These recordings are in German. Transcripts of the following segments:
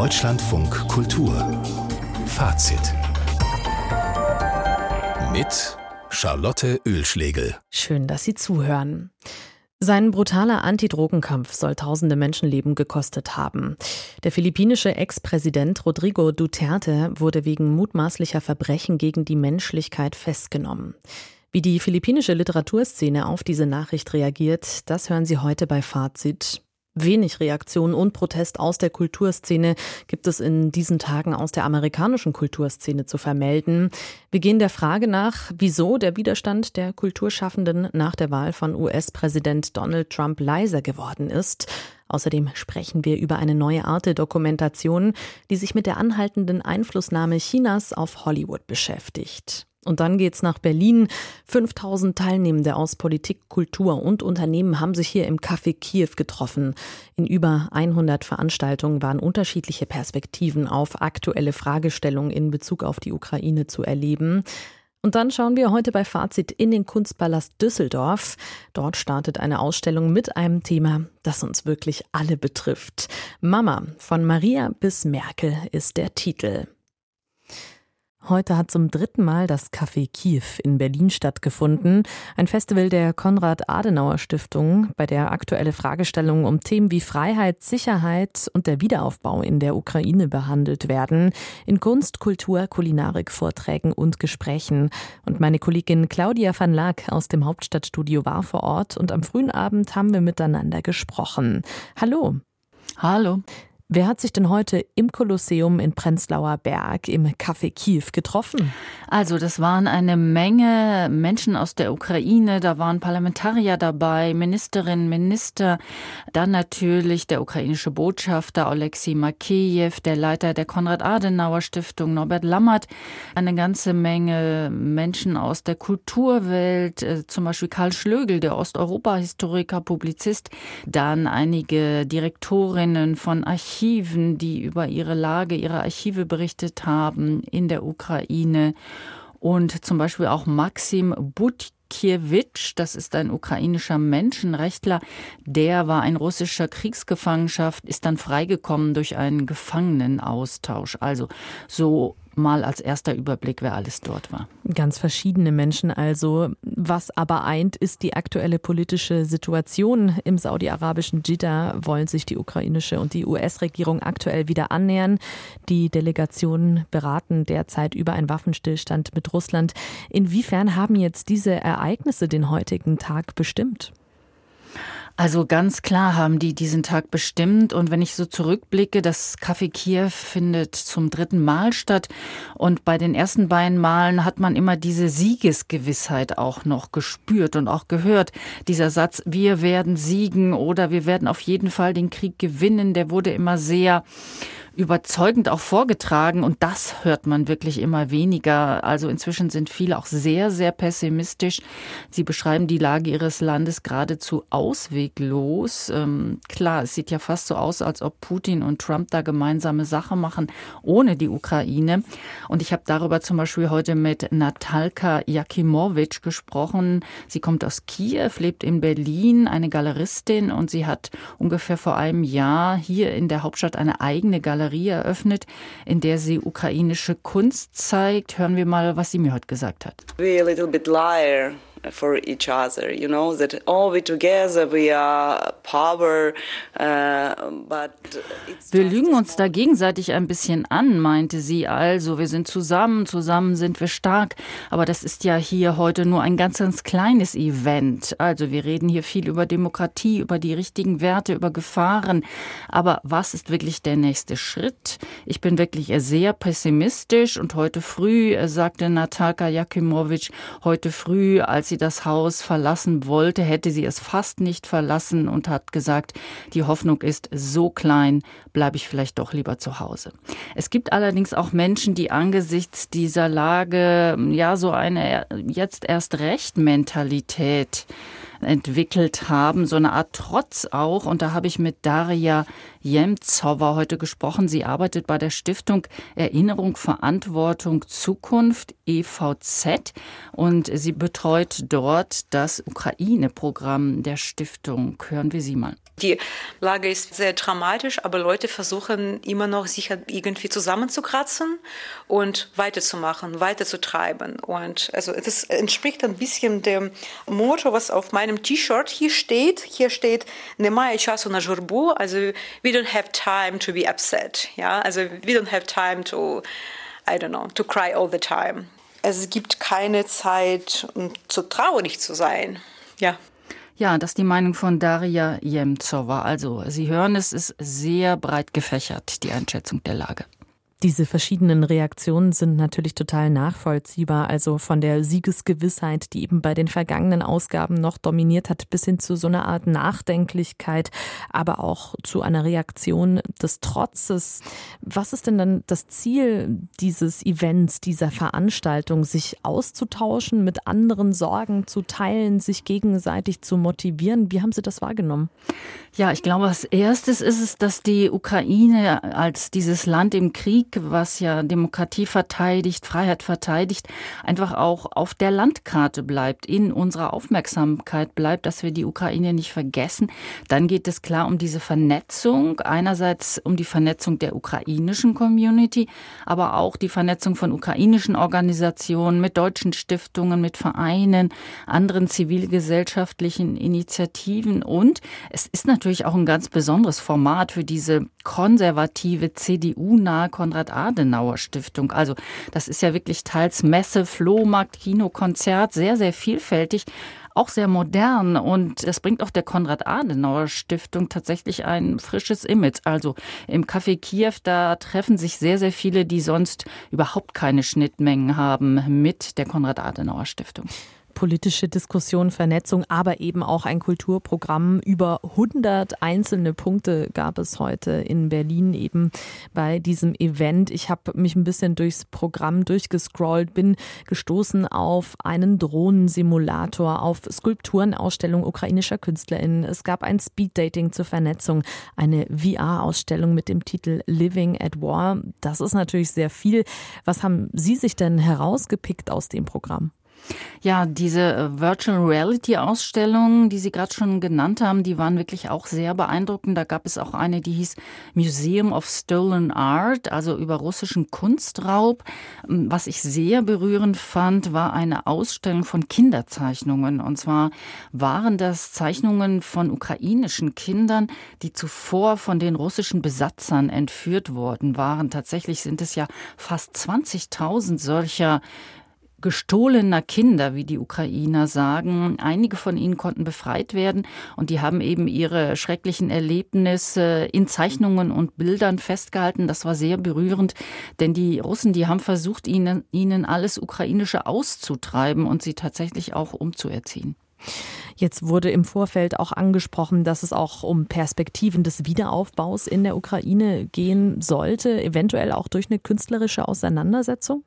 Deutschlandfunk Kultur Fazit mit Charlotte Oehlschlegel. Schön, dass Sie zuhören. Sein brutaler Antidrogenkampf soll tausende Menschenleben gekostet haben. Der philippinische Ex-Präsident Rodrigo Duterte wurde wegen mutmaßlicher Verbrechen gegen die Menschlichkeit festgenommen. Wie die philippinische Literaturszene auf diese Nachricht reagiert, das hören Sie heute bei Fazit. Wenig Reaktion und Protest aus der Kulturszene gibt es in diesen Tagen aus der amerikanischen Kulturszene zu vermelden. Wir gehen der Frage nach, wieso der Widerstand der Kulturschaffenden nach der Wahl von US-Präsident Donald Trump leiser geworden ist. Außerdem sprechen wir über eine neue Arte-Dokumentation, die sich mit der anhaltenden Einflussnahme Chinas auf Hollywood beschäftigt. Und dann geht's nach Berlin. 5000 Teilnehmende aus Politik, Kultur und Unternehmen haben sich hier im Café Kiew getroffen. In über 100 Veranstaltungen waren unterschiedliche Perspektiven auf aktuelle Fragestellungen in Bezug auf die Ukraine zu erleben. Und dann schauen wir heute bei Fazit in den Kunstpalast Düsseldorf. Dort startet eine Ausstellung mit einem Thema, das uns wirklich alle betrifft. Mama, von Maria bis Merkel ist der Titel. Heute hat zum 3. Mal das Café Kiew in Berlin stattgefunden. Ein Festival der Konrad-Adenauer-Stiftung, bei der aktuelle Fragestellungen um Themen wie Freiheit, Sicherheit und der Wiederaufbau in der Ukraine behandelt werden. In Kunst, Kultur, Kulinarik, Vorträgen und Gesprächen. Und meine Kollegin Claudia van Laak aus dem Hauptstadtstudio war vor Ort und am frühen Abend haben wir miteinander gesprochen. Hallo. Hallo. Wer hat sich denn heute im Kolosseum in Prenzlauer Berg im Café Kiew getroffen? Also das waren eine Menge Menschen aus der Ukraine, da waren Parlamentarier dabei, Ministerinnen, Minister, dann natürlich der ukrainische Botschafter Oleksiy Makeyev, der Leiter der Konrad-Adenauer-Stiftung Norbert Lammert, eine ganze Menge Menschen aus der Kulturwelt, zum Beispiel Karl Schlögl, der Osteuropa-Historiker, Publizist, dann einige Direktorinnen von Archiven, die über ihre Lage, ihre Archive berichtet haben in der Ukraine und zum Beispiel auch Maxim Butkiewicz, das ist ein ukrainischer Menschenrechtler, der war in russischer Kriegsgefangenschaft, ist dann freigekommen durch einen Gefangenenaustausch. Also so mal als erster Überblick, wer alles dort war. Ganz verschiedene Menschen also. Was aber eint, ist die aktuelle politische Situation. Im saudi-arabischen Dschidda wollen sich die ukrainische und die US-Regierung aktuell wieder annähern. Die Delegationen beraten derzeit über einen Waffenstillstand mit Russland. Inwiefern haben jetzt diese Ereignisse den heutigen Tag bestimmt? Also ganz klar haben die diesen Tag bestimmt und wenn ich so zurückblicke, das Café Kiew findet zum 3. Mal statt und bei den ersten beiden Malen hat man immer diese Siegesgewissheit auch noch gespürt und auch gehört. Dieser Satz, wir werden siegen oder wir werden auf jeden Fall den Krieg gewinnen, der wurde immer sehr überzeugend auch vorgetragen und das hört man wirklich immer weniger. Also inzwischen sind viele auch sehr, sehr pessimistisch. Sie beschreiben die Lage ihres Landes geradezu ausweglos. Klar, es sieht ja fast so aus, als ob Putin und Trump da gemeinsame Sache machen, ohne die Ukraine. Und ich habe darüber zum Beispiel heute mit Natalka Jakimowitsch gesprochen. Sie kommt aus Kiew, lebt in Berlin, eine Galeristin und sie hat ungefähr vor einem Jahr hier in der Hauptstadt eine eigene Galerie eröffnet, in der sie ukrainische Kunst zeigt. Hören wir mal, was sie mir heute gesagt hat. We're a little bit liar for each other, you know, that all we together we are power, but wir lügen uns da gegenseitig ein bisschen an, meinte sie. Also, wir sind zusammen sind wir stark, aber das ist ja hier heute nur ein ganz, ganz kleines Event. Also, wir reden hier viel über Demokratie, über die richtigen Werte, über Gefahren, aber was ist wirklich der nächste Schritt? Ich bin wirklich sehr pessimistisch und heute früh, sagte Natalka Jakimowitsch, heute früh, als sie das Haus verlassen wollte, hätte sie es fast nicht verlassen und hat gesagt, die Hoffnung ist so klein, bleibe ich vielleicht doch lieber zu Hause. Es gibt allerdings auch Menschen, die angesichts dieser Lage ja so eine jetzt erst recht Mentalität entwickelt haben, so eine Art Trotz auch. Und da habe ich mit Daria Jemzowa heute gesprochen. Sie arbeitet bei der Stiftung Erinnerung, Verantwortung, Zukunft, EVZ. Und sie betreut dort das Ukraine-Programm der Stiftung. Hören wir sie mal. Die Lage ist sehr dramatisch, aber Leute versuchen immer noch, sich irgendwie zusammenzukratzen und weiterzumachen, weiterzutreiben. Und also das entspricht ein bisschen dem Motto, was auf meinem T-Shirt hier steht. Hier steht «Немає часу на журбу», also «We don't have time to be upset». Ja, also «We don't have time to, I don't know, to cry all the time». Es gibt keine Zeit, um zu traurig zu sein. Ja. Ja, das ist die Meinung von Daria Jemzowa. Also, Sie hören, es ist sehr breit gefächert, die Einschätzung der Lage. Diese verschiedenen Reaktionen sind natürlich total nachvollziehbar, also von der Siegesgewissheit, die eben bei den vergangenen Ausgaben noch dominiert hat, bis hin zu so einer Art Nachdenklichkeit, aber auch zu einer Reaktion des Trotzes. Was ist denn dann das Ziel dieses Events, dieser Veranstaltung, sich auszutauschen, mit anderen Sorgen zu teilen, sich gegenseitig zu motivieren? Wie haben Sie das wahrgenommen? Ja, ich glaube, als erstes ist es, dass die Ukraine als dieses Land im Krieg, was ja Demokratie verteidigt, Freiheit verteidigt, einfach auch auf der Landkarte bleibt, in unserer Aufmerksamkeit bleibt, dass wir die Ukraine nicht vergessen. Dann geht es klar um diese Vernetzung, einerseits um die Vernetzung der ukrainischen Community, aber auch die Vernetzung von ukrainischen Organisationen mit deutschen Stiftungen, mit Vereinen, anderen zivilgesellschaftlichen Initiativen. Und es ist natürlich auch ein ganz besonderes Format für diese konservative, CDU-nahe Konrad-Adenauer-Stiftung. Also das ist ja wirklich teils Messe, Flohmarkt, Kino, Konzert, sehr, sehr vielfältig, auch sehr modern. Und das bringt auch der Konrad-Adenauer-Stiftung tatsächlich ein frisches Image. Also im Café Kiew, da treffen sich sehr, sehr viele, die sonst überhaupt keine Schnittmengen haben mit der Konrad-Adenauer-Stiftung. Politische Diskussion, Vernetzung, aber eben auch ein Kulturprogramm. Über 100 einzelne Punkte gab es heute in Berlin eben bei diesem Event. Ich habe mich ein bisschen durchs Programm durchgescrollt, bin gestoßen auf einen Drohnensimulator, auf Skulpturenausstellung ukrainischer KünstlerInnen. Es gab ein Speeddating zur Vernetzung, eine VR-Ausstellung mit dem Titel Living at War. Das ist natürlich sehr viel. Was haben Sie sich denn herausgepickt aus dem Programm? Ja, diese Virtual Reality Ausstellungen, die Sie gerade schon genannt haben, die waren wirklich auch sehr beeindruckend. Da gab es auch eine, die hieß Museum of Stolen Art, also über russischen Kunstraub. Was ich sehr berührend fand, war eine Ausstellung von Kinderzeichnungen. Und zwar waren das Zeichnungen von ukrainischen Kindern, die zuvor von den russischen Besatzern entführt worden waren. Tatsächlich sind es ja fast 20.000 solcher gestohlener Kinder, wie die Ukrainer sagen. Einige von ihnen konnten befreit werden und die haben eben ihre schrecklichen Erlebnisse in Zeichnungen und Bildern festgehalten. Das war sehr berührend, denn die Russen, die haben versucht, ihnen alles Ukrainische auszutreiben und sie tatsächlich auch umzuerziehen. Jetzt wurde im Vorfeld auch angesprochen, dass es auch um Perspektiven des Wiederaufbaus in der Ukraine gehen sollte, eventuell auch durch eine künstlerische Auseinandersetzung?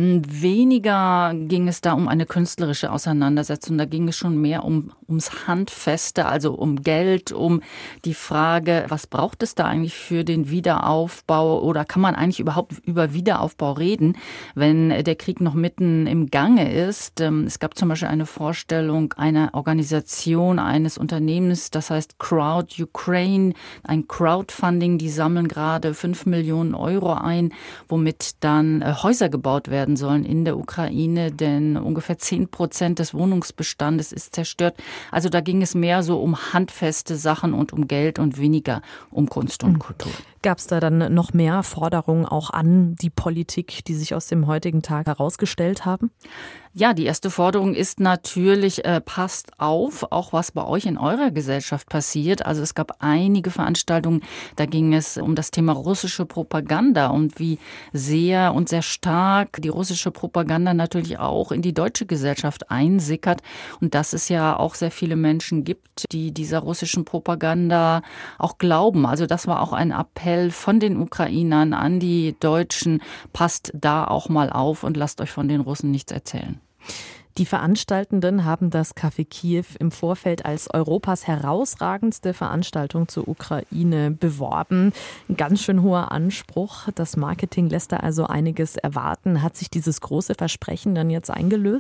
Weniger ging es da um eine künstlerische Auseinandersetzung, da ging es schon mehr ums Handfeste, also um Geld, um die Frage, was braucht es da eigentlich für den Wiederaufbau oder kann man eigentlich überhaupt über Wiederaufbau reden, wenn der Krieg noch mitten im Gange ist. Es gab zum Beispiel eine Vorstellung einer Organisation, eines Unternehmens, das heißt Crowd Ukraine, ein Crowdfunding, die sammeln gerade 5 Millionen Euro ein, womit dann Häuser gebaut werden sollen in der Ukraine, denn ungefähr 10% des Wohnungsbestandes ist zerstört. Also da ging es mehr so um handfeste Sachen und um Geld und weniger um Kunst und Kultur. Gab es da dann noch mehr Forderungen auch an die Politik, die sich aus dem heutigen Tag herausgestellt haben? Ja, die erste Forderung ist natürlich, passt auf, auch was bei euch in eurer Gesellschaft passiert. Also es gab einige Veranstaltungen, da ging es um das Thema russische Propaganda und wie sehr und sehr stark die russische Propaganda natürlich auch in die deutsche Gesellschaft einsickert. Und dass es ja auch sehr viele Menschen gibt, die dieser russischen Propaganda auch glauben. Also das war auch ein Appell von den Ukrainern an die Deutschen, passt da auch mal auf und lasst euch von den Russen nichts erzählen. Die Veranstaltenden haben das Café Kiew im Vorfeld als Europas herausragendste Veranstaltung zur Ukraine beworben. Ein ganz schön hoher Anspruch. Das Marketing lässt da also einiges erwarten. Hat sich dieses große Versprechen dann jetzt eingelöst?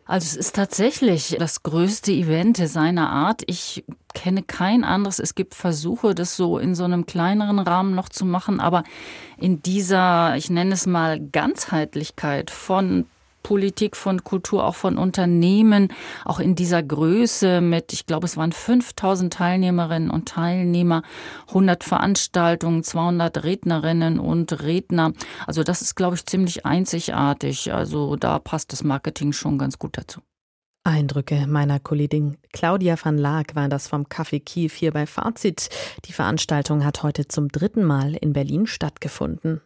Also es ist tatsächlich das größte Event seiner Art. Ich kenne kein anderes. Es gibt Versuche, das so in so einem kleineren Rahmen noch zu machen, aber in dieser, ich nenne es mal, Ganzheitlichkeit von Politik, von Kultur, auch von Unternehmen, auch in dieser Größe mit, ich glaube, es waren 5.000 Teilnehmerinnen und Teilnehmer, 100 Veranstaltungen, 200 Rednerinnen und Redner. Also das ist, glaube ich, ziemlich einzigartig. Also da passt das Marketing schon ganz gut dazu. Eindrücke meiner Kollegin Claudia van Laak waren das vom Café Kiew hier bei Fazit. Die Veranstaltung hat heute zum 3. Mal in Berlin stattgefunden.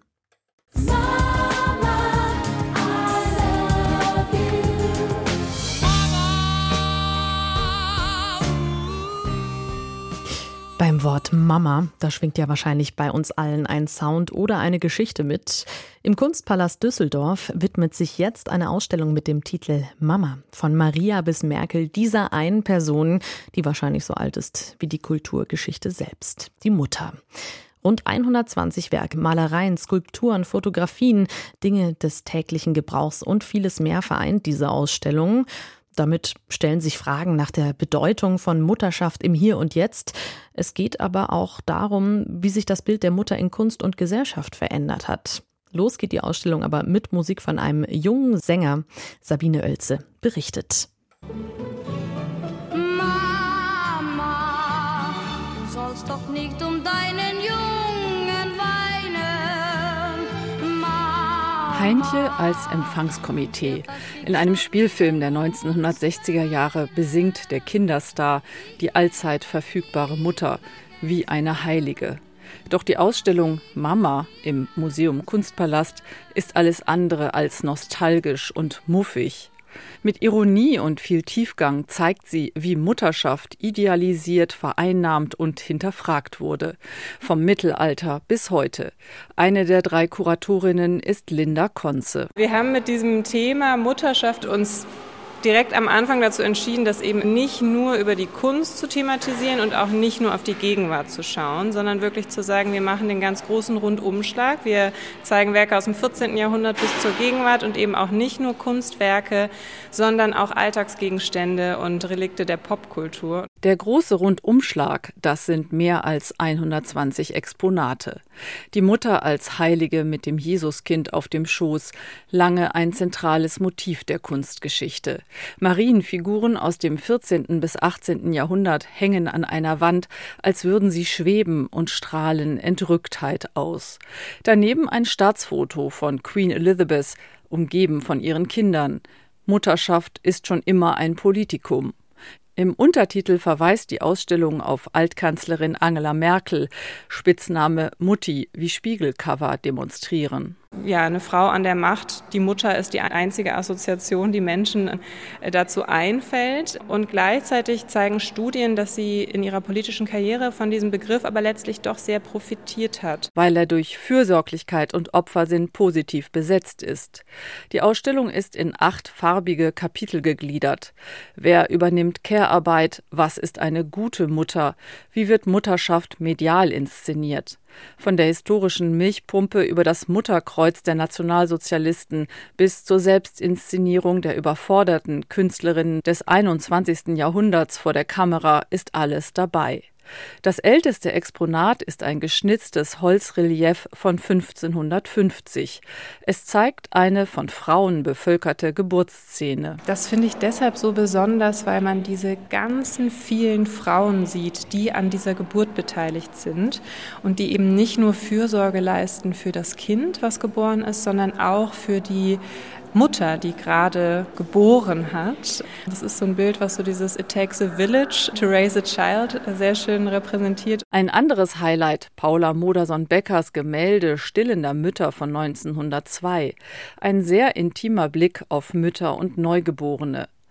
Beim Wort Mama, da schwingt ja wahrscheinlich bei uns allen ein Sound oder eine Geschichte mit. Im Kunstpalast Düsseldorf widmet sich jetzt eine Ausstellung mit dem Titel Mama. Von Maria bis Merkel, dieser einen Person, die wahrscheinlich so alt ist wie die Kulturgeschichte selbst, die Mutter. Rund 120 Werke, Malereien, Skulpturen, Fotografien, Dinge des täglichen Gebrauchs und vieles mehr vereint diese Ausstellung. Damit stellen sich Fragen nach der Bedeutung von Mutterschaft im Hier und Jetzt. Es geht aber auch darum, wie sich das Bild der Mutter in Kunst und Gesellschaft verändert hat. Los geht die Ausstellung aber mit Musik von einem jungen Sänger. Sabine Oelze berichtet. Mama, du sollst doch nicht um deinen Jungen weinen. Mama. Heintje als Empfangskomitee. In einem Spielfilm der 1960er Jahre besingt der Kinderstar die allzeit verfügbare Mutter wie eine Heilige. Doch die Ausstellung Mama im Museum Kunstpalast ist alles andere als nostalgisch und muffig. Mit Ironie und viel Tiefgang zeigt sie, wie Mutterschaft idealisiert, vereinnahmt und hinterfragt wurde. Vom Mittelalter bis heute. Eine der 3 Kuratorinnen ist Linda Konze. Wir haben mit diesem Thema Mutterschaft uns direkt am Anfang dazu entschieden, das eben nicht nur über die Kunst zu thematisieren und auch nicht nur auf die Gegenwart zu schauen, sondern wirklich zu sagen, wir machen den ganz großen Rundumschlag. Wir zeigen Werke aus dem 14. Jahrhundert bis zur Gegenwart und eben auch nicht nur Kunstwerke, sondern auch Alltagsgegenstände und Relikte der Popkultur. Der große Rundumschlag, das sind mehr als 120 Exponate. Die Mutter als Heilige mit dem Jesuskind auf dem Schoß, lange ein zentrales Motiv der Kunstgeschichte. Marienfiguren aus dem 14. bis 18. Jahrhundert hängen an einer Wand, als würden sie schweben und strahlen Entrücktheit aus. Daneben ein Staatsfoto von Queen Elizabeth, umgeben von ihren Kindern. Mutterschaft ist schon immer ein Politikum. Im Untertitel verweist die Ausstellung auf Altkanzlerin Angela Merkel, Spitzname Mutti, wie Spiegelcover demonstrieren. Ja, eine Frau an der Macht, die Mutter ist die einzige Assoziation, die Menschen dazu einfällt. Und gleichzeitig zeigen Studien, dass sie in ihrer politischen Karriere von diesem Begriff aber letztlich doch sehr profitiert hat. Weil er durch Fürsorglichkeit und Opfersinn positiv besetzt ist. Die Ausstellung ist in 8 farbige Kapitel gegliedert. Wer übernimmt Care-Arbeit? Was ist eine gute Mutter? Wie wird Mutterschaft medial inszeniert? Von der historischen Milchpumpe über das Mutterkreuz der Nationalsozialisten bis zur Selbstinszenierung der überforderten Künstlerinnen des 21. Jahrhunderts vor der Kamera ist alles dabei. Das älteste Exponat ist ein geschnitztes Holzrelief von 1550. Es zeigt eine von Frauen bevölkerte Geburtsszene. Das finde ich deshalb so besonders, weil man diese ganzen vielen Frauen sieht, die an dieser Geburt beteiligt sind und die eben nicht nur Fürsorge leisten für das Kind, was geboren ist, sondern auch für die Mutter, die gerade geboren hat. Das ist so ein Bild, was so dieses It takes a village to raise a child sehr schön repräsentiert. Ein anderes Highlight, Paula Modersohn-Beckers Gemälde Stillender Mütter von 1902. Ein sehr intimer Blick auf Mütter und Neugeborene.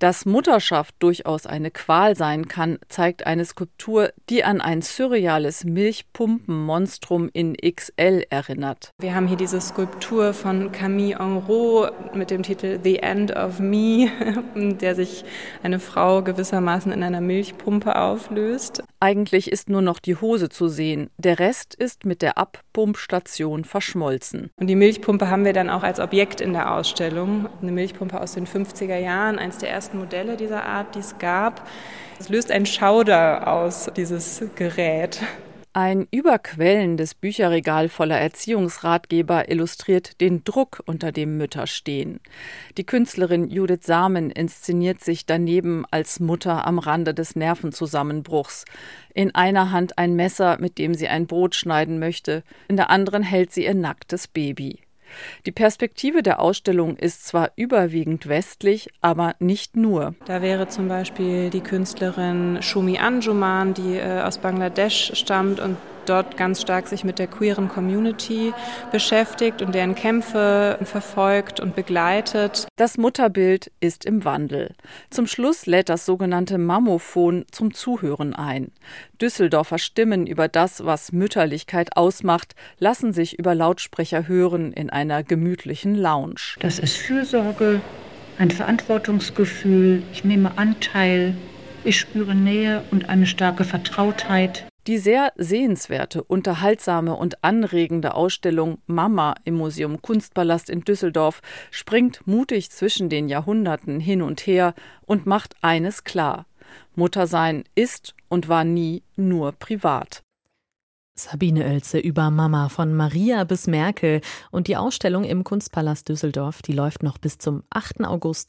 Dass Mutterschaft durchaus eine Qual sein kann, zeigt eine Skulptur, die an ein surreales Milchpumpenmonstrum in XL erinnert. Wir haben hier diese Skulptur von Camille Enrault mit dem Titel The End of Me, in der sich eine Frau gewissermaßen in einer Milchpumpe auflöst. Eigentlich ist nur noch die Hose zu sehen. Der Rest ist mit der Abpumpstation verschmolzen. Und die Milchpumpe haben wir dann auch als Objekt in der Ausstellung. Eine Milchpumpe aus den 50er Jahren, eines der ersten Modelle dieser Art, die es gab. Es löst einen Schauder aus, dieses Gerät. Ein überquellendes Bücherregal voller Erziehungsratgeber illustriert den Druck, unter dem Mütter stehen. Die Künstlerin Judith Samen inszeniert sich daneben als Mutter am Rande des Nervenzusammenbruchs. In einer Hand ein Messer, mit dem sie ein Brot schneiden möchte, in der anderen hält sie ihr nacktes Baby. Die Perspektive der Ausstellung ist zwar überwiegend westlich, aber nicht nur. Da wäre zum Beispiel die Künstlerin Shumi Anjuman, die aus Bangladesch stammt und dort ganz stark sich mit der queeren Community beschäftigt und deren Kämpfe verfolgt und begleitet. Das Mutterbild ist im Wandel. Zum Schluss lädt das sogenannte Mammophon zum Zuhören ein. Düsseldorfer Stimmen über das, was Mütterlichkeit ausmacht, lassen sich über Lautsprecher hören in einer gemütlichen Lounge. Das ist Fürsorge, ein Verantwortungsgefühl, ich nehme Anteil, ich spüre Nähe und eine starke Vertrautheit. Die sehr sehenswerte, unterhaltsame und anregende Ausstellung Mama im Museum Kunstpalast in Düsseldorf springt mutig zwischen den Jahrhunderten hin und her und macht eines klar: Muttersein ist und war nie nur privat. Sabine Oelze über Mama von Maria bis Merkel. Und die Ausstellung im Kunstpalast Düsseldorf, die läuft noch bis zum 8. August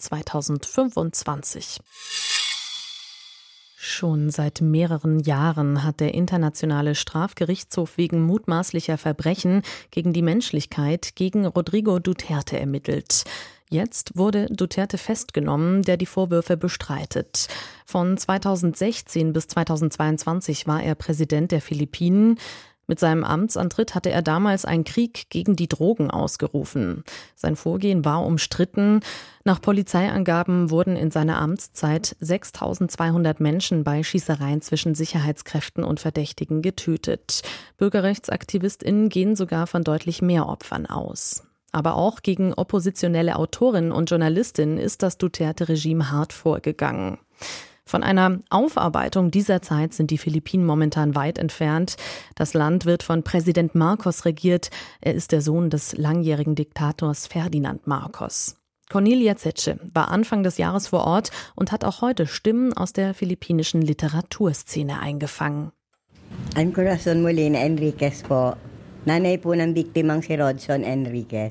2025. Schon seit mehreren Jahren hat der Internationale Strafgerichtshof wegen mutmaßlicher Verbrechen gegen die Menschlichkeit gegen Rodrigo Duterte ermittelt. Jetzt wurde Duterte festgenommen, der die Vorwürfe bestreitet. Von 2016 bis 2022 war er Präsident der Philippinen. Mit seinem Amtsantritt hatte er damals einen Krieg gegen die Drogen ausgerufen. Sein Vorgehen war umstritten. Nach Polizeiangaben wurden in seiner Amtszeit 6.200 Menschen bei Schießereien zwischen Sicherheitskräften und Verdächtigen getötet. BürgerrechtsaktivistInnen gehen sogar von deutlich mehr Opfern aus. Aber auch gegen oppositionelle Autorinnen und Journalistinnen ist das Duterte-Regime hart vorgegangen. Von einer Aufarbeitung dieser Zeit sind die Philippinen momentan weit entfernt. Das Land wird von Präsident Marcos regiert. Er ist der Sohn des langjährigen Diktators Ferdinand Marcos. Cornelia Zetsche war Anfang des Jahres vor Ort und hat auch heute Stimmen aus der philippinischen Literaturszene eingefangen. I'm Corazon Molina Enriquez po. Nanay po ng biktimang si Rodson Enriquez.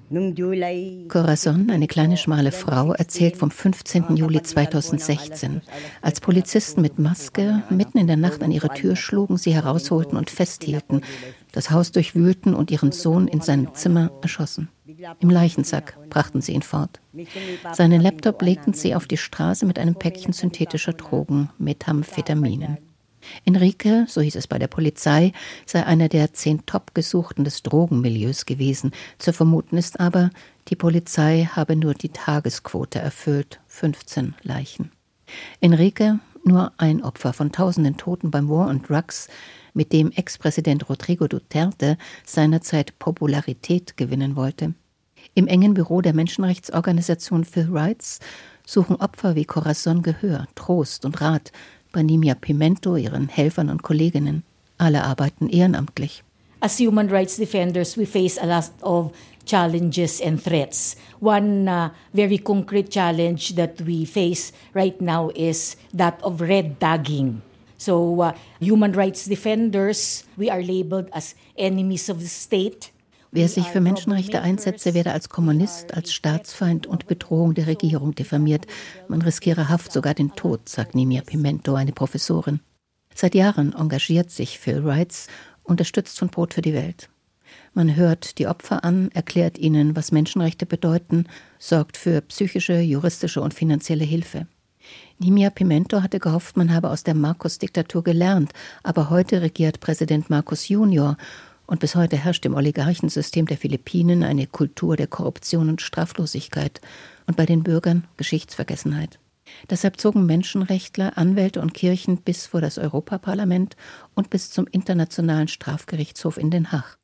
Corazon, eine kleine schmale Frau, erzählt vom 15. Juli 2016. Als Polizisten mit Maske mitten in der Nacht an ihre Tür schlugen, sie herausholten und festhielten, das Haus durchwühlten und ihren Sohn in seinem Zimmer erschossen. Im Leichensack brachten sie ihn fort. Seinen Laptop legten sie auf die Straße mit einem Päckchen synthetischer Drogen, Methamphetaminen. Enrique, so hieß es bei der Polizei, sei einer der 10 Top-Gesuchten des Drogenmilieus gewesen. Zu vermuten ist aber, die Polizei habe nur die Tagesquote erfüllt, 15 Leichen. Enrique, nur ein Opfer von tausenden Toten beim War on Drugs, mit dem Ex-Präsident Rodrigo Duterte seinerzeit Popularität gewinnen wollte. Im engen Büro der Menschenrechtsorganisation Phil Rights suchen Opfer wie Corazon Gehör, Trost und Rat, bei Nimia Pimento, ihren Helfern und Kolleginnen. Alle arbeiten ehrenamtlich. As human rights defenders, we face a lot of challenges and threats. One very concrete challenge that we face right now is that of red tagging. So human rights defenders, we are labeled as enemies of the state. Wer sich für Menschenrechte einsetze, werde als Kommunist, als Staatsfeind und Bedrohung der Regierung diffamiert. Man riskiere Haft, sogar den Tod, sagt Nimia Pimento, eine Professorin. Seit Jahren engagiert sich Phil Rights, unterstützt von Brot für die Welt. Man hört die Opfer an, erklärt ihnen, was Menschenrechte bedeuten, sorgt für psychische, juristische und finanzielle Hilfe. Nimia Pimento hatte gehofft, man habe aus der Marcos-Diktatur gelernt, aber heute regiert Präsident Marcos Junior. Und bis heute herrscht im Oligarchensystem der Philippinen eine Kultur der Korruption und Straflosigkeit und bei den Bürgern Geschichtsvergessenheit. Deshalb zogen Menschenrechtler, Anwälte und Kirchen bis vor das Europaparlament und bis zum Internationalen Strafgerichtshof in Den Haag.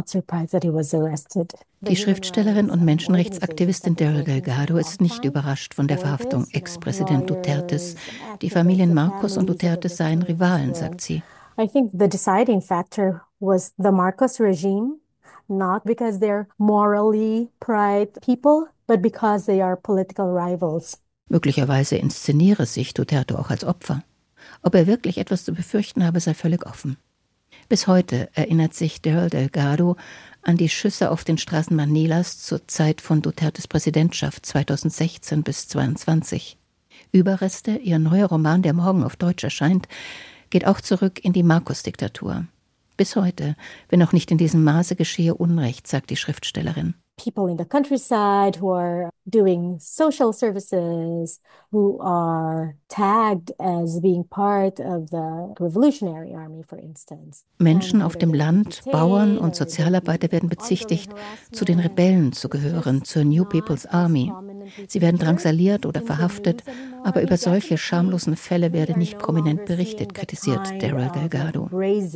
Die Schriftstellerin und Menschenrechtsaktivistin Daryl Delgado ist nicht überrascht von der Verhaftung Ex-Präsident Dutertes. Die Familien Marcos und Duterte seien Rivalen, sagt sie. I think the deciding factor was the Marcos regime, not because they're morally pride people, but because they are political rivals. Möglicherweise inszeniere sich Duterte auch als Opfer. Ob er wirklich etwas zu befürchten habe, sei völlig offen. Bis heute erinnert sich Daryl Delgado an die Schüsse auf den Straßen Manilas zur Zeit von Dutertes Präsidentschaft 2016 bis 2022. Überreste, ihr neuer Roman, der morgen auf Deutsch erscheint, geht auch zurück in die Marcos-Diktatur. Bis heute, wenn auch nicht in diesem Maße, geschehe Unrecht, sagt die Schriftstellerin. People in the countryside who are doing social services, who are tagged as being part of the Revolutionary Army, for instance. Menschen auf dem Land, Bauern und Sozialarbeiter werden bezichtigt, zu den Rebellen zu gehören, zur New People's Army. Sie werden drangsaliert oder verhaftet, aber über solche schamlosen Fälle werde nicht prominent berichtet, kritisiert Daryl Delgado.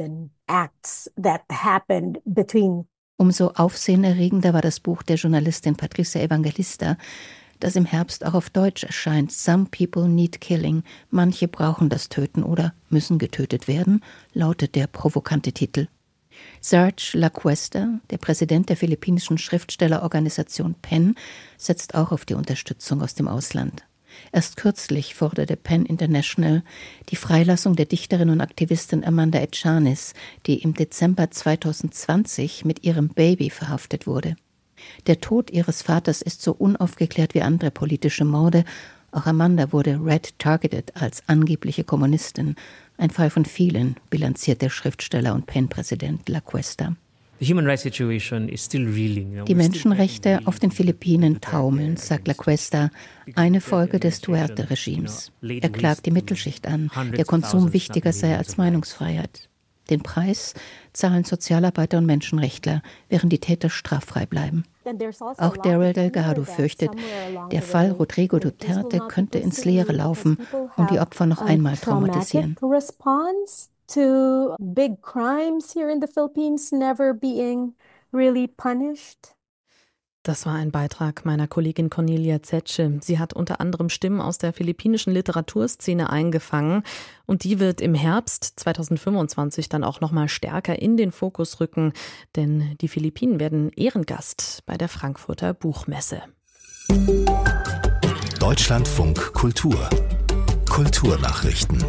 Umso aufsehenerregender war das Buch der Journalistin Patricia Evangelista, das im Herbst auch auf Deutsch erscheint. Some people need killing. Manche brauchen das Töten oder müssen getötet werden, lautet der provokante Titel. Serge Lacuesta, der Präsident der philippinischen Schriftstellerorganisation PEN, setzt auch auf die Unterstützung aus dem Ausland. Erst kürzlich forderte PEN International die Freilassung der Dichterin und Aktivistin Amanda Etchanis, die im Dezember 2020 mit ihrem Baby verhaftet wurde. Der Tod ihres Vaters ist so unaufgeklärt wie andere politische Morde. Auch Amanda wurde red-targeted als angebliche Kommunistin. Ein Fall von vielen, bilanziert der Schriftsteller und PEN-Präsident Lacuesta. Die Menschenrechte auf den Philippinen taumeln, sagt Lacuesta, eine Folge des Duterte-Regimes. Er klagt die Mittelschicht an, der Konsum wichtiger sei als Meinungsfreiheit. Den Preis zahlen Sozialarbeiter und Menschenrechtler, während die Täter straffrei bleiben. Auch Daryl Delgado fürchtet, der Fall Rodrigo Duterte könnte ins Leere laufen und die Opfer noch einmal traumatisieren. To big crimes here in the Philippines never being really punished. Das war ein Beitrag meiner Kollegin Cornelia Zetsche. Sie hat unter anderem Stimmen aus der philippinischen Literaturszene eingefangen und die wird im Herbst 2025 dann auch noch mal stärker in den Fokus rücken, denn die Philippinen werden Ehrengast bei der Frankfurter Buchmesse. Deutschlandfunk Kultur. Kulturnachrichten.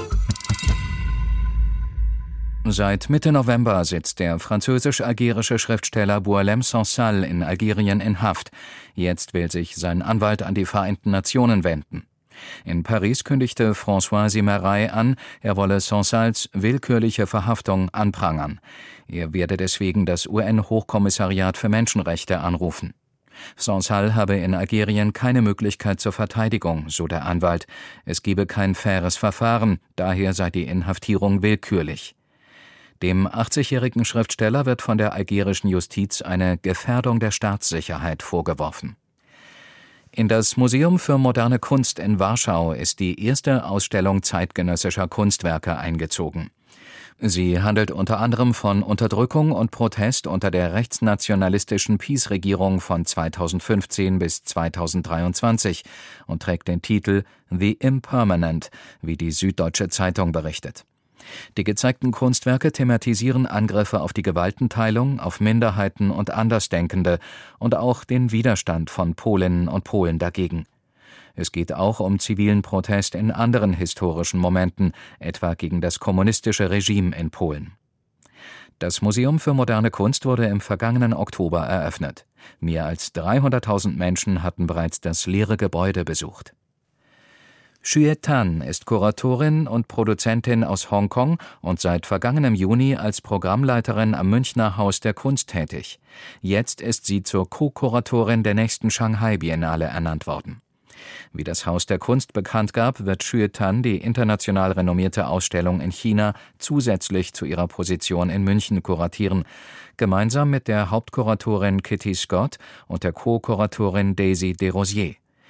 Seit Mitte November sitzt der französisch-algerische Schriftsteller Boualem Sansal in Algerien in Haft. Jetzt will sich sein Anwalt an die Vereinten Nationen wenden. In Paris kündigte François Simeray an, er wolle Sansals willkürliche Verhaftung anprangern. Er werde deswegen das UN-Hochkommissariat für Menschenrechte anrufen. Sansal habe in Algerien keine Möglichkeit zur Verteidigung, so der Anwalt. Es gebe kein faires Verfahren, daher sei die Inhaftierung willkürlich. Dem 80-jährigen Schriftsteller wird von der algerischen Justiz eine Gefährdung der Staatssicherheit vorgeworfen. In das Museum für moderne Kunst in Warschau ist die erste Ausstellung zeitgenössischer Kunstwerke eingezogen. Sie handelt unter anderem von Unterdrückung und Protest unter der rechtsnationalistischen PiS-Regierung von 2015 bis 2023 und trägt den Titel The Impermanent, wie die Süddeutsche Zeitung berichtet. Die gezeigten Kunstwerke thematisieren Angriffe auf die Gewaltenteilung, auf Minderheiten und Andersdenkende und auch den Widerstand von Polinnen und Polen dagegen. Es geht auch um zivilen Protest in anderen historischen Momenten, etwa gegen das kommunistische Regime in Polen. Das Museum für moderne Kunst wurde im vergangenen Oktober eröffnet. Mehr als 300.000 Menschen hatten bereits das leere Gebäude besucht. Xue Tan ist Kuratorin und Produzentin aus Hongkong und seit vergangenem Juni als Programmleiterin am Münchner Haus der Kunst tätig. Jetzt ist sie zur Co-Kuratorin der nächsten Shanghai-Biennale ernannt worden. Wie das Haus der Kunst bekannt gab, wird Xue Tan die international renommierte Ausstellung in China zusätzlich zu ihrer Position in München kuratieren, gemeinsam mit der Hauptkuratorin Kitty Scott und der Co-Kuratorin Daisy Desrosiers.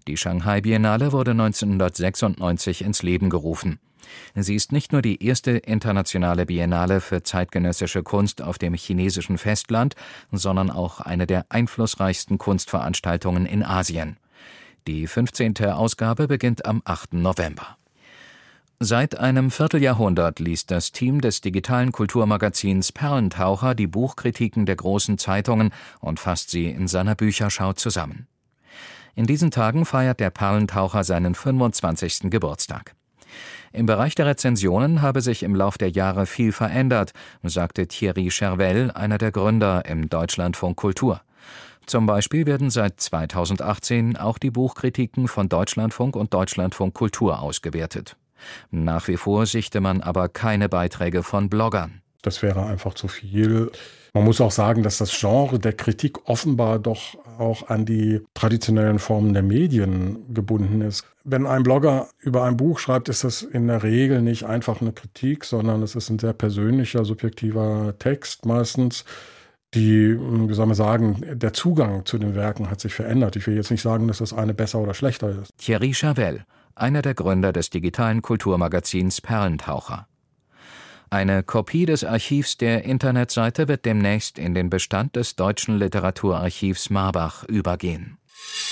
Die Shanghai Biennale wurde 1996 ins Leben gerufen. Sie ist nicht nur die erste internationale Biennale für zeitgenössische Kunst auf dem chinesischen Festland, sondern auch eine der einflussreichsten Kunstveranstaltungen in Asien. Die 15. Ausgabe beginnt am 8. November. Seit einem Vierteljahrhundert liest das Team des digitalen Kulturmagazins Perlentaucher die Buchkritiken der großen Zeitungen und fasst sie in seiner Bücherschau zusammen. In diesen Tagen feiert der Perlentaucher seinen 25. Geburtstag. Im Bereich der Rezensionen habe sich im Lauf der Jahre viel verändert, sagte Thierry Chervel, einer der Gründer im Deutschlandfunk Kultur. Zum Beispiel werden seit 2018 auch die Buchkritiken von Deutschlandfunk und Deutschlandfunk Kultur ausgewertet. Nach wie vor sichte man aber keine Beiträge von Bloggern. Das wäre einfach zu viel. Man muss auch sagen, dass das Genre der Kritik offenbar doch auch an die traditionellen Formen der Medien gebunden ist. Wenn ein Blogger über ein Buch schreibt, ist das in der Regel nicht einfach eine Kritik, sondern es ist ein sehr persönlicher, subjektiver Text meistens. Wie soll man sagen, der Zugang zu den Werken hat sich verändert. Ich will jetzt nicht sagen, dass das eine besser oder schlechter ist. Thierry Chervel, einer der Gründer des digitalen Kulturmagazins Perlentaucher. Eine Kopie des Archivs der Internetseite wird demnächst in den Bestand des Deutschen Literaturarchivs Marbach übergehen.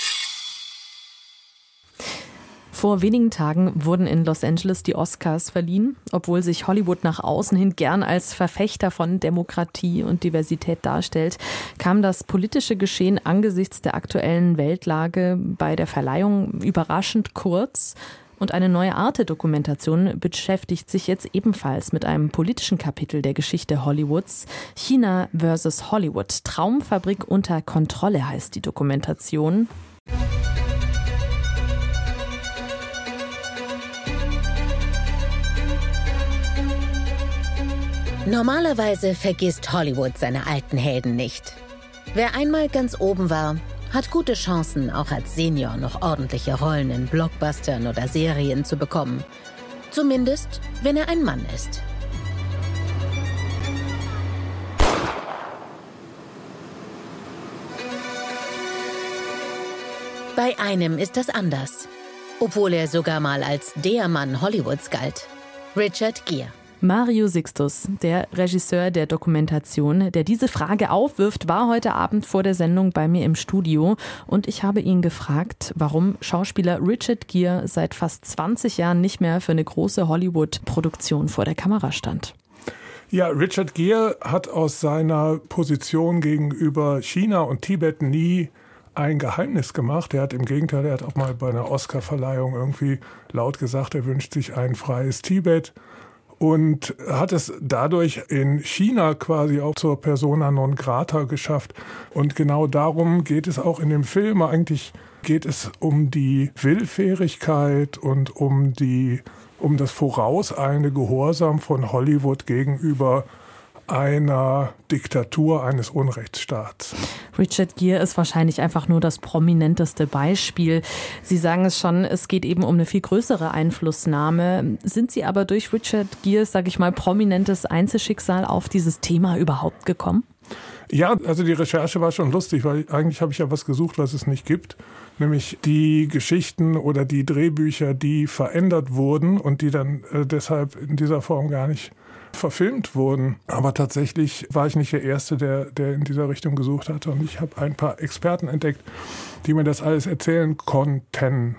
Vor wenigen Tagen wurden in Los Angeles die Oscars verliehen. Obwohl sich Hollywood nach außen hin gern als Verfechter von Demokratie und Diversität darstellt, kam das politische Geschehen angesichts der aktuellen Weltlage bei der Verleihung überraschend kurz. Und eine neue Arte-Dokumentation beschäftigt sich jetzt ebenfalls mit einem politischen Kapitel der Geschichte Hollywoods. China vs. Hollywood. Traumfabrik unter Kontrolle heißt die Dokumentation. Normalerweise vergisst Hollywood seine alten Helden nicht. Wer einmal ganz oben war, hat gute Chancen, auch als Senior noch ordentliche Rollen in Blockbustern oder Serien zu bekommen. Zumindest, wenn er ein Mann ist. Bei einem ist das anders. Obwohl er sogar mal als der Mann Hollywoods galt. Richard Gere. Mario Sixtus, der Regisseur der Dokumentation, der diese Frage aufwirft, war heute Abend vor der Sendung bei mir im Studio und ich habe ihn gefragt, warum Schauspieler Richard Gere seit fast 20 Jahren nicht mehr für eine große Hollywood-Produktion vor der Kamera stand. Ja, Richard Gere hat aus seiner Position gegenüber China und Tibet nie ein Geheimnis gemacht. Er hat im Gegenteil, er hat auch mal bei einer Oscar-Verleihung irgendwie laut gesagt, er wünscht sich ein freies Tibet. Und hat es dadurch in China quasi auch zur Persona non grata geschafft. Und genau darum geht es auch in dem Film. Eigentlich geht es um die Willfährigkeit und um das vorauseilende Gehorsam von Hollywood gegenüber einer Diktatur eines Unrechtsstaats. Richard Gere ist wahrscheinlich einfach nur das prominenteste Beispiel. Sie sagen es schon, es geht eben um eine viel größere Einflussnahme. Sind Sie aber durch Richard Geres, sage ich mal, prominentes Einzelschicksal auf dieses Thema überhaupt gekommen? Ja, also die Recherche war schon lustig, weil eigentlich habe ich ja was gesucht, was es nicht gibt. Nämlich die Geschichten oder die Drehbücher, die verändert wurden und die dann deshalb in dieser Form gar nicht verfilmt wurden. Aber tatsächlich war ich nicht der Erste, der in dieser Richtung gesucht hatte. Und ich habe ein paar Experten entdeckt, die mir das alles erzählen konnten.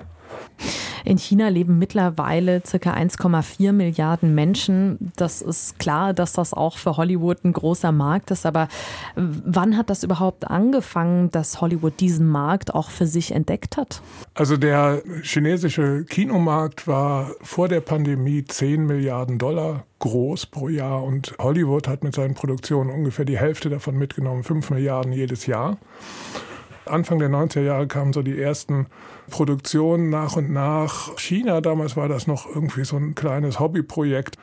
In China leben mittlerweile ca. 1,4 Milliarden Menschen. Das ist klar, dass das auch für Hollywood ein großer Markt ist. Aber wann hat das überhaupt angefangen, dass Hollywood diesen Markt auch für sich entdeckt hat? Also der chinesische Kinomarkt war vor der Pandemie 10 Milliarden Dollar groß pro Jahr. Und Hollywood hat mit seinen Produktionen ungefähr die Hälfte davon mitgenommen, 5 Milliarden jedes Jahr. Anfang der 90er Jahre kamen so die ersten Produktionen nach und nach. China, damals war das noch irgendwie so ein kleines Hobbyprojekt.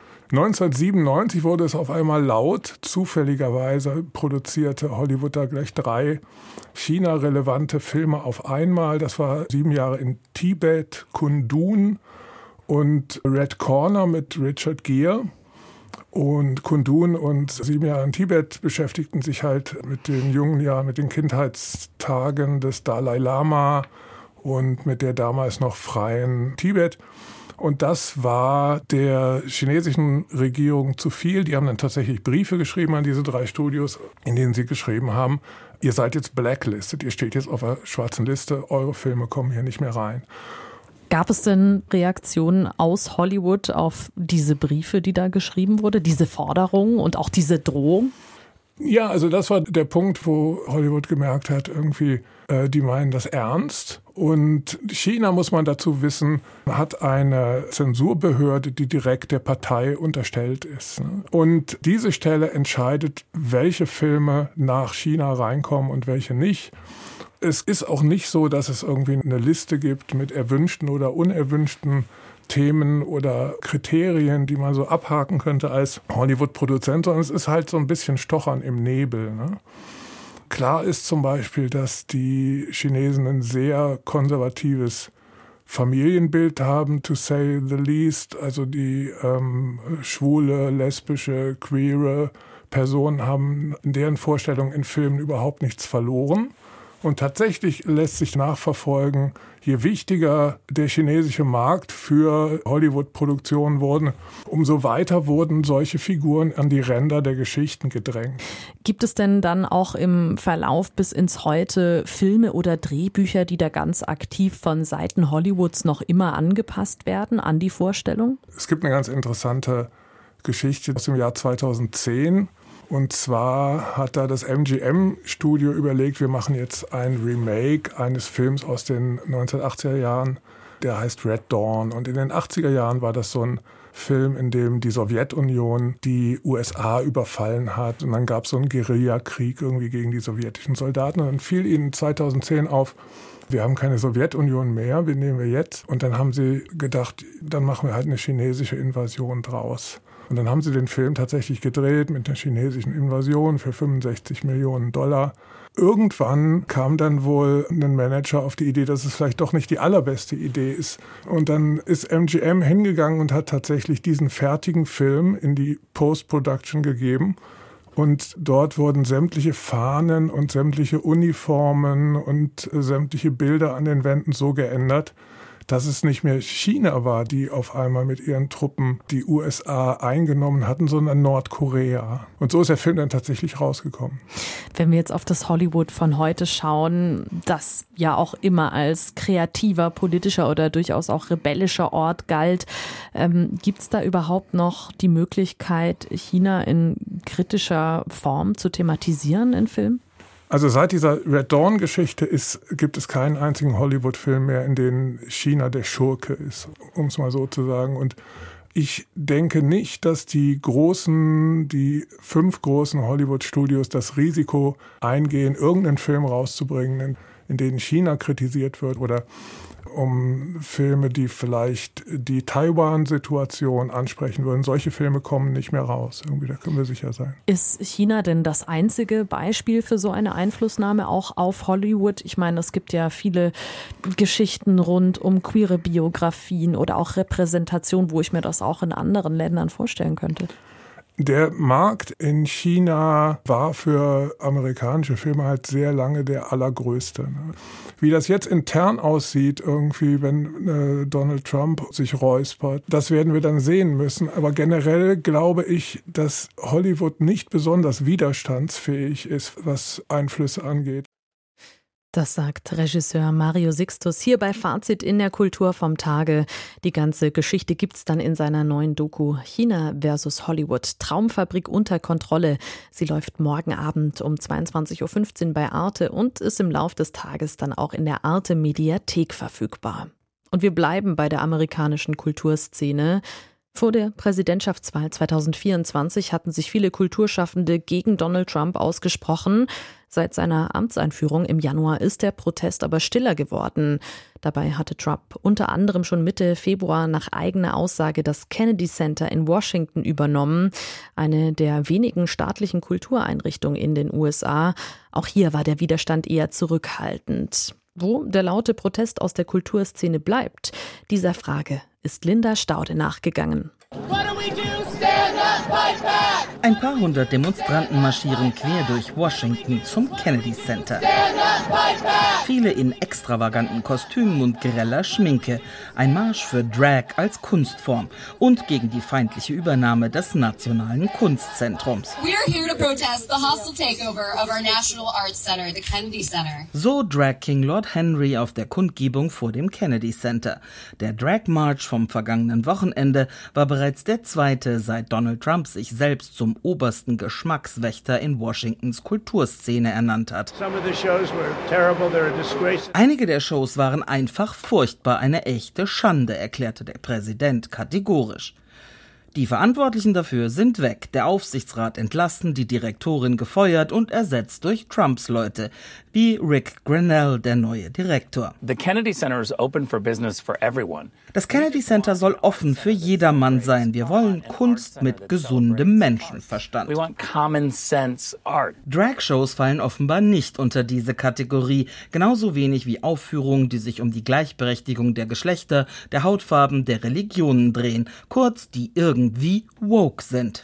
1997 wurde es auf einmal laut. Zufälligerweise produzierte Hollywood da gleich 3 China-relevante Filme auf einmal. Das war 7 Jahre in Tibet, Kundun und Red Corner mit Richard Gere. Und Kundun und 7 Jahre in Tibet beschäftigten sich halt mit den jungen Jahren, mit den Kindheitstagen des Dalai Lama und mit der damals noch freien Tibet. Und das war der chinesischen Regierung zu viel. Die haben dann tatsächlich Briefe geschrieben an diese 3 Studios, in denen sie geschrieben haben, ihr seid jetzt blacklisted, ihr steht jetzt auf der schwarzen Liste, eure Filme kommen hier nicht mehr rein. Gab es denn Reaktionen aus Hollywood auf diese Briefe, die da geschrieben wurde, diese Forderungen und auch diese Drohung? Ja, also das war der Punkt, wo Hollywood gemerkt hat, irgendwie, die meinen das ernst. Und China, muss man dazu wissen, hat eine Zensurbehörde, die direkt der Partei unterstellt ist. Und diese Stelle entscheidet, welche Filme nach China reinkommen und welche nicht. Es ist auch nicht so, dass es irgendwie eine Liste gibt mit erwünschten oder unerwünschten Themen oder Kriterien, die man so abhaken könnte als Hollywood-Produzent, sondern es ist halt so ein bisschen Stochern im Nebel. Ne? Klar ist zum Beispiel, dass die Chinesen ein sehr konservatives Familienbild haben, to say the least. Also die schwule, lesbische, queere Personen haben in deren Vorstellungen in Filmen überhaupt nichts verloren. Und tatsächlich lässt sich nachverfolgen, je wichtiger der chinesische Markt für Hollywood-Produktionen wurde, umso weiter wurden solche Figuren an die Ränder der Geschichten gedrängt. Gibt es denn dann auch im Verlauf bis ins Heute Filme oder Drehbücher, die da ganz aktiv von Seiten Hollywoods noch immer angepasst werden an die Vorstellung? Es gibt eine ganz interessante Geschichte aus dem Jahr 2010. Und zwar hat da das MGM-Studio überlegt, wir machen jetzt ein Remake eines Films aus den 1980er Jahren, der heißt Red Dawn. Und in den 80er Jahren war das so ein Film, in dem die Sowjetunion die USA überfallen hat. Und dann gab es so einen Guerillakrieg irgendwie gegen die sowjetischen Soldaten. Und dann fiel ihnen 2010 auf, wir haben keine Sowjetunion mehr, wen nehmen wir jetzt? Und dann haben sie gedacht, dann machen wir halt eine chinesische Invasion draus. Und dann haben sie den Film tatsächlich gedreht mit einer chinesischen Invasion für $65 Millionen. Irgendwann kam dann wohl ein Manager auf die Idee, dass es vielleicht doch nicht die allerbeste Idee ist. Und dann ist MGM hingegangen und hat tatsächlich diesen fertigen Film in die Post-Production gegeben. Und dort wurden sämtliche Fahnen und sämtliche Uniformen und sämtliche Bilder an den Wänden so geändert, dass es nicht mehr China war, die auf einmal mit ihren Truppen die USA eingenommen hatten, sondern Nordkorea. Und so ist der Film dann tatsächlich rausgekommen. Wenn wir jetzt auf das Hollywood von heute schauen, das ja auch immer als kreativer, politischer oder durchaus auch rebellischer Ort galt, gibt es da überhaupt noch die Möglichkeit, China in kritischer Form zu thematisieren in Filmen? Also seit dieser Red Dawn-Geschichte gibt es keinen einzigen Hollywood-Film mehr, in dem China der Schurke ist, um es mal so zu sagen. Und ich denke nicht, dass die 5 großen Hollywood-Studios das Risiko eingehen, irgendeinen Film rauszubringen, in denen China kritisiert wird oder um Filme, die vielleicht die Taiwan-Situation ansprechen würden. Solche Filme kommen nicht mehr raus. Irgendwie, da können wir sicher sein. Ist China denn das einzige Beispiel für so eine Einflussnahme auch auf Hollywood? Ich meine, es gibt ja viele Geschichten rund um queere Biografien oder auch Repräsentation, wo ich mir das auch in anderen Ländern vorstellen könnte. Der Markt in China war für amerikanische Filme halt sehr lange der allergrößte. Wie das jetzt intern aussieht, irgendwie, wenn Donald Trump sich räuspert, das werden wir dann sehen müssen. Aber generell glaube ich, dass Hollywood nicht besonders widerstandsfähig ist, was Einflüsse angeht. Das sagt Regisseur Mario Sixtus hier bei Fazit in der Kultur vom Tage. Die ganze Geschichte gibt's dann in seiner neuen Doku China vs. Hollywood. Traumfabrik unter Kontrolle. Sie läuft morgen Abend um 22.15 Uhr bei Arte und ist im Lauf des Tages dann auch in der Arte Mediathek verfügbar. Und wir bleiben bei der amerikanischen Kulturszene. Vor der Präsidentschaftswahl 2024 hatten sich viele Kulturschaffende gegen Donald Trump ausgesprochen. Seit seiner Amtseinführung im Januar ist der Protest aber stiller geworden. Dabei hatte Trump unter anderem schon Mitte Februar nach eigener Aussage das Kennedy Center in Washington übernommen, eine der wenigen staatlichen Kultureinrichtungen in den USA. Auch hier war der Widerstand eher zurückhaltend. Wo der laute Protest aus der Kulturszene bleibt, dieser Frage ist Linda Staude nachgegangen. What do we do? Stand up! Ein paar hundert Demonstranten marschieren quer durch Washington zum Kennedy Center. Viele in extravaganten Kostümen und greller Schminke. Ein Marsch für Drag als Kunstform und gegen die feindliche Übernahme des Nationalen Kunstzentrums. So Drag King Lord Henry auf der Kundgebung vor dem Kennedy Center. Der Drag March vom vergangenen Wochenende war bereits der zweite, seit Donald Trump sich selbst zum obersten Geschmackswächter in Washingtons Kulturszene ernannt hat. Einige der Shows waren einfach furchtbar, eine echte Schande, erklärte der Präsident kategorisch. Die Verantwortlichen dafür sind weg, der Aufsichtsrat entlassen, die Direktorin gefeuert und ersetzt durch Trumps Leute, wie Rick Grenell, der neue Direktor. Das Kennedy Center soll offen für jedermann sein. Wir wollen Kunst mit gesundem Menschenverstand. Drag-Shows fallen offenbar nicht unter diese Kategorie, genauso wenig wie Aufführungen, die sich um die Gleichberechtigung der Geschlechter, der Hautfarben, der Religionen drehen, kurz die irgendwie woke sind.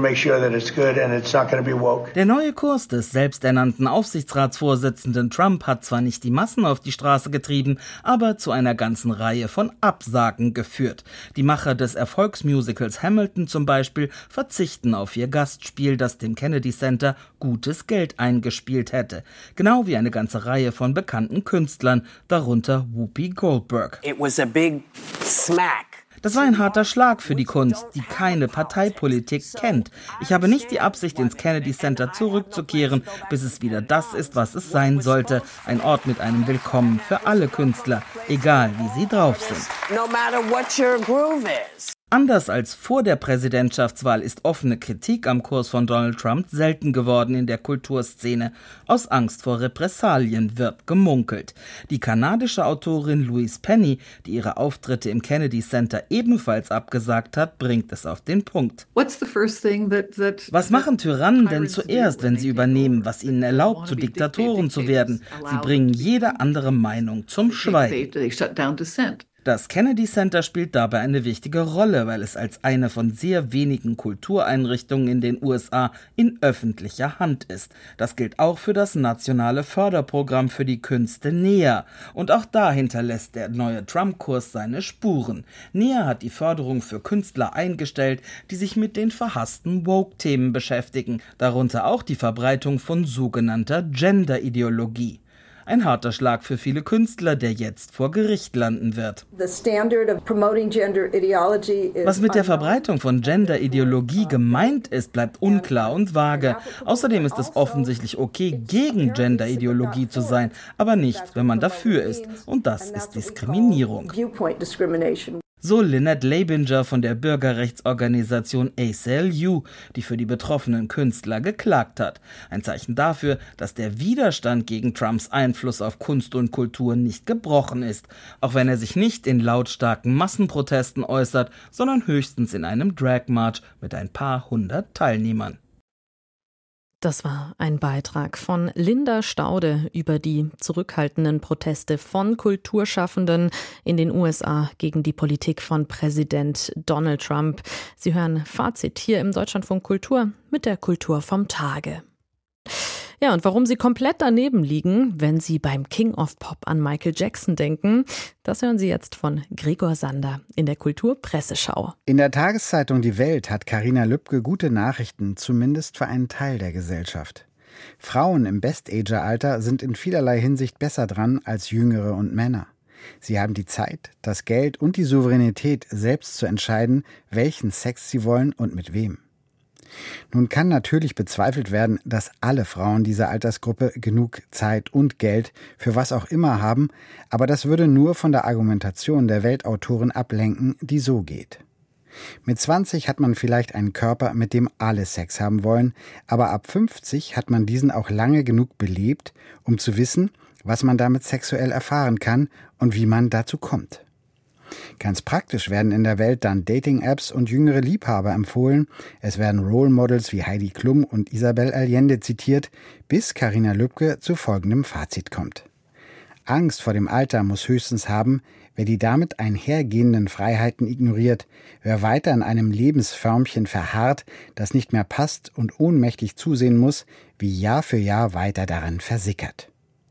Der neue Kurs des selbsternannten Aufsichtsratsvorsitzenden Trump hat zwar nicht die Massen auf die Straße getrieben, aber zu einer ganzen Reihe von Absagen geführt. Die Macher des Erfolgsmusicals Hamilton zum Beispiel verzichten auf ihr Gastspiel, das dem Kennedy Center gutes Geld eingespielt hätte. Genau wie eine ganze Reihe von bekannten Künstlern, darunter Whoopi Goldberg. It was a big smack. Das war ein harter Schlag für die Kunst, die keine Parteipolitik kennt. Ich habe nicht die Absicht, ins Kennedy Center zurückzukehren, bis es wieder das ist, was es sein sollte. Ein Ort mit einem Willkommen für alle Künstler, egal wie sie drauf sind. No matter what your groove is. Anders als vor der Präsidentschaftswahl ist offene Kritik am Kurs von Donald Trump selten geworden in der Kulturszene. Aus Angst vor Repressalien wird gemunkelt. Die kanadische Autorin Louise Penny, die ihre Auftritte im Kennedy Center ebenfalls abgesagt hat, bringt es auf den Punkt. Was machen Tyrannen denn zuerst, wenn sie übernehmen, was ihnen erlaubt, zu Diktatoren zu werden? Sie bringen jede andere Meinung zum Schweigen. Das Kennedy Center spielt dabei eine wichtige Rolle, weil es als eine von sehr wenigen Kultureinrichtungen in den USA in öffentlicher Hand ist. Das gilt auch für das nationale Förderprogramm für die Künste NEA. Und auch da hinterlässt der neue Trump-Kurs seine Spuren. NEA hat die Förderung für Künstler eingestellt, die sich mit den verhassten Woke-Themen beschäftigen, darunter auch die Verbreitung von sogenannter Gender-Ideologie. Ein harter Schlag für viele Künstler, der jetzt vor Gericht landen wird. Was mit der Verbreitung von Gender-Ideologie gemeint ist, bleibt unklar und vage. Außerdem ist es offensichtlich okay, gegen Gender-Ideologie zu sein, aber nicht, wenn man dafür ist. Und das ist Diskriminierung. So Lynette Labinger von der Bürgerrechtsorganisation ACLU, die für die betroffenen Künstler geklagt hat. Ein Zeichen dafür, dass der Widerstand gegen Trumps Einfluss auf Kunst und Kultur nicht gebrochen ist, auch wenn er sich nicht in lautstarken Massenprotesten äußert, sondern höchstens in einem Drag-March mit ein paar hundert Teilnehmern. Das war ein Beitrag von Linda Staude über die zurückhaltenden Proteste von Kulturschaffenden in den USA gegen die Politik von Präsident Donald Trump. Sie hören Fazit hier im Deutschlandfunk Kultur mit der Kultur vom Tage. Ja, und warum Sie komplett daneben liegen, wenn Sie beim King of Pop an Michael Jackson denken, das hören Sie jetzt von Gregor Sander in der Kulturpresseschau. In der Tageszeitung Die Welt hat Carina Lübke gute Nachrichten, zumindest für einen Teil der Gesellschaft. Frauen im Best-Ager-Alter sind in vielerlei Hinsicht besser dran als Jüngere und Männer. Sie haben die Zeit, das Geld und die Souveränität, selbst zu entscheiden, welchen Sex sie wollen und mit wem. Nun kann natürlich bezweifelt werden, dass alle Frauen dieser Altersgruppe genug Zeit und Geld für was auch immer haben, aber das würde nur von der Argumentation der Weltautoren ablenken, die so geht. Mit 20 hat man vielleicht einen Körper, mit dem alle Sex haben wollen, aber ab 50 hat man diesen auch lange genug belebt, um zu wissen, was man damit sexuell erfahren kann und wie man dazu kommt. Ganz praktisch werden in der Welt dann Dating-Apps und jüngere Liebhaber empfohlen. Es werden Role Models wie Heidi Klum und Isabel Allende zitiert, bis Carina Lübke zu folgendem Fazit kommt. Angst vor dem Alter muss höchstens haben, Wer die damit einhergehenden Freiheiten ignoriert, wer weiter in einem Lebensförmchen verharrt, das nicht mehr passt und ohnmächtig zusehen muss, wie Jahr für Jahr weiter darin versickert.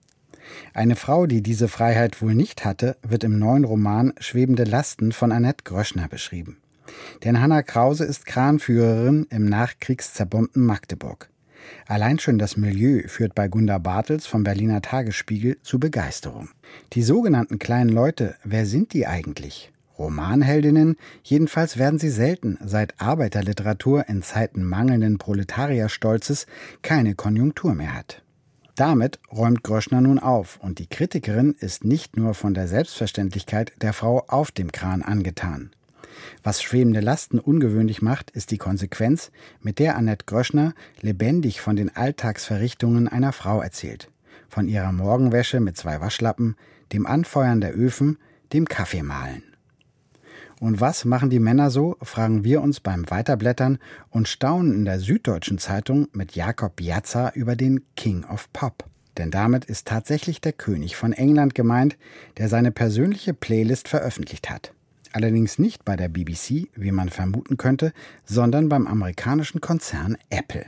Eine Frau, die diese Freiheit wohl nicht hatte, wird im neuen Roman Schwebende Lasten von Annette Gröschner beschrieben. Denn Hanna Krause ist Kranführerin im nachkriegszerbombten Magdeburg. Allein schon das Milieu führt bei Gunda Bartels vom Berliner Tagesspiegel zu Begeisterung. Die sogenannten kleinen Leute, wer sind die eigentlich? Romanheldinnen, jedenfalls werden sie selten, seit Arbeiterliteratur in Zeiten mangelnden Proletarierstolzes keine Konjunktur mehr hat. Damit räumt Gröschner nun auf und die Kritikerin ist nicht nur von der Selbstverständlichkeit der Frau auf dem Kran angetan. Was Schwebende Lasten ungewöhnlich macht, ist die Konsequenz, mit der Annette Gröschner lebendig von den Alltagsverrichtungen einer Frau erzählt. Von ihrer Morgenwäsche mit 2 Waschlappen, dem Anfeuern der Öfen, dem Kaffeemahlen. Und was machen die Männer so, fragen wir uns beim Weiterblättern und staunen in der Süddeutschen Zeitung mit Jakob Piazza über den King of Pop. Denn damit ist tatsächlich der König von England gemeint, der seine persönliche Playlist veröffentlicht hat. Allerdings nicht bei der BBC, wie man vermuten könnte, sondern beim amerikanischen Konzern Apple.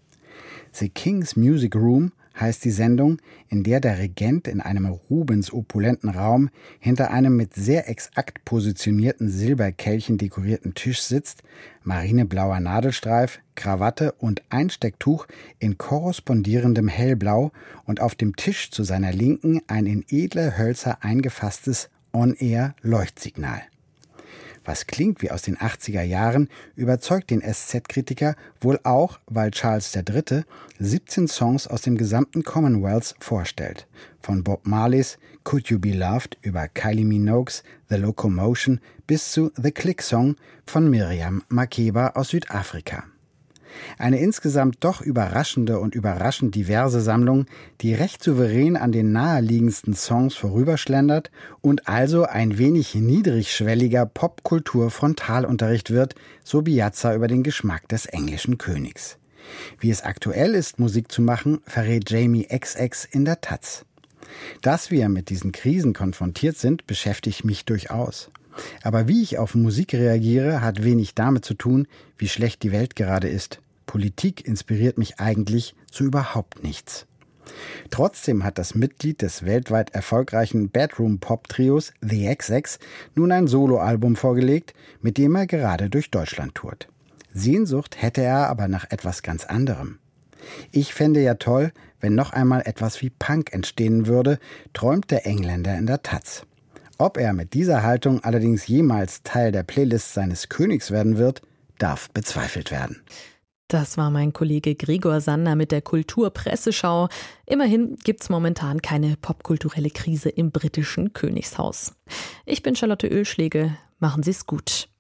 The King's Music Room heißt die Sendung, in der der Regent in einem Rubens-opulenten Raum hinter einem mit sehr exakt positionierten Silberkelchen dekorierten Tisch sitzt, marineblauer Nadelstreif, Krawatte und Einstecktuch in korrespondierendem Hellblau und auf dem Tisch zu seiner Linken ein in edle Hölzer eingefasstes On-Air-Leuchtsignal. Was klingt wie aus den 80er Jahren, überzeugt den SZ-Kritiker wohl auch, weil Charles III. 17 Songs aus dem gesamten Commonwealth vorstellt. Von Bob Marleys Could You Be Loved über Kylie Minogues The Locomotion bis zu The Click Song von Miriam Makeba aus Südafrika. Eine insgesamt doch überraschende und überraschend diverse Sammlung, die recht souverän an den naheliegendsten Songs vorüberschlendert und also ein wenig niedrigschwelliger Popkultur-Frontalunterricht wird, so Piazza über den Geschmack des englischen Königs. Wie es aktuell ist, Musik zu machen, verrät Jamie XX in der Taz. Dass wir mit diesen Krisen konfrontiert sind, beschäftigt mich durchaus. Aber wie ich auf Musik reagiere, hat wenig damit zu tun, wie schlecht die Welt gerade ist. Politik inspiriert mich eigentlich zu überhaupt nichts. Trotzdem hat das Mitglied des weltweit erfolgreichen Bedroom-Pop-Trios The XX nun ein Soloalbum vorgelegt, mit dem er gerade durch Deutschland tourt. Sehnsucht hätte er aber nach etwas ganz anderem. Ich fände ja toll, wenn noch einmal etwas wie Punk entstehen würde, träumt der Engländer in der Taz. Ob er mit dieser Haltung allerdings jemals Teil der Playlist seines Königs werden wird, darf bezweifelt werden. Das war mein Kollege Gregor Sander mit der Kulturpresseschau. Immerhin gibt's momentan keine popkulturelle Krise im britischen Königshaus. Ich bin Charlotte Oehlschläge. Machen Sie's gut.